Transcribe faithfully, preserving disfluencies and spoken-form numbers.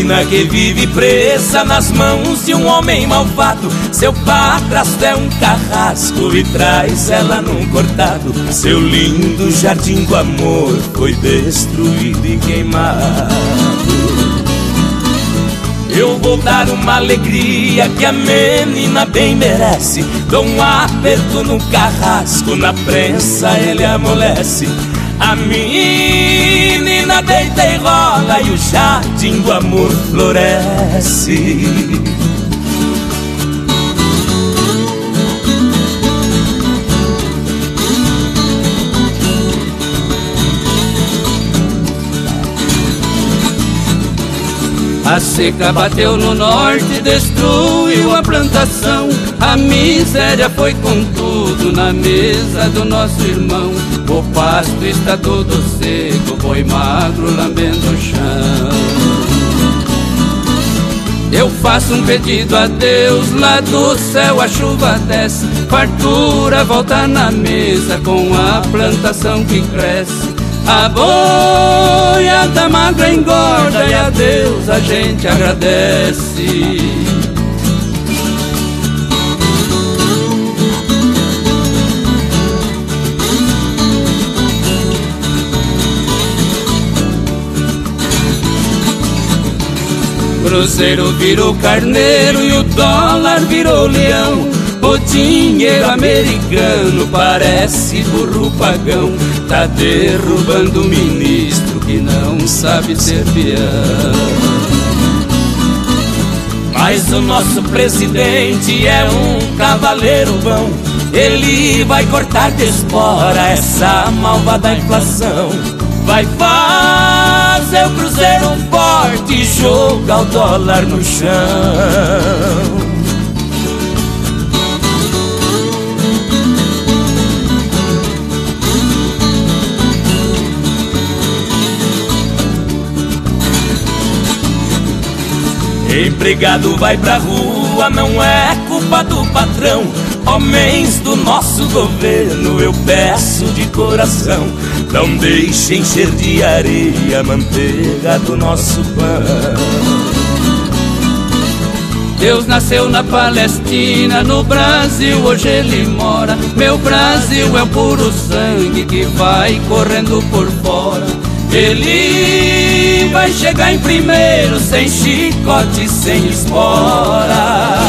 menina que vive presa nas mãos de um homem malvado. Seu padrasto é um carrasco e traz ela num cortado. Seu lindo jardim do amor foi destruído e queimado. Eu vou dar uma alegria que a menina bem merece. Dou um aperto no carrasco, na prensa ele amolece. A menina deita e rola e o jardim do amor floresce. A seca bateu no norte, destruiu a plantação. A miséria foi com tudo na mesa do nosso irmão. O pasto está todo seco, o boi magro lambendo o chão. Eu faço um pedido a Deus, lá do céu a chuva desce. Fartura volta na mesa com a plantação que cresce. A boiada magra engorda e a Deus a gente agradece. Cruzeiro virou carneiro e o dólar virou leão. O dinheiro americano parece burro pagão. Tá derrubando o ministro que não sabe ser peão. Mas o nosso presidente é um cavaleiro bom. Ele vai cortar de espora essa malvada inflação. Vai fazer o cruzeiro forte e jogar o dólar no chão. Empregado vai pra rua, não é culpa do patrão. Homens do nosso governo, eu peço de coração, não deixem encher de areia a manteiga do nosso pão. Deus nasceu na Palestina, no Brasil hoje ele mora. Meu Brasil é o puro sangue que vai correndo por fora. Ele vai chegar em primeiro, sem chicote, sem espora.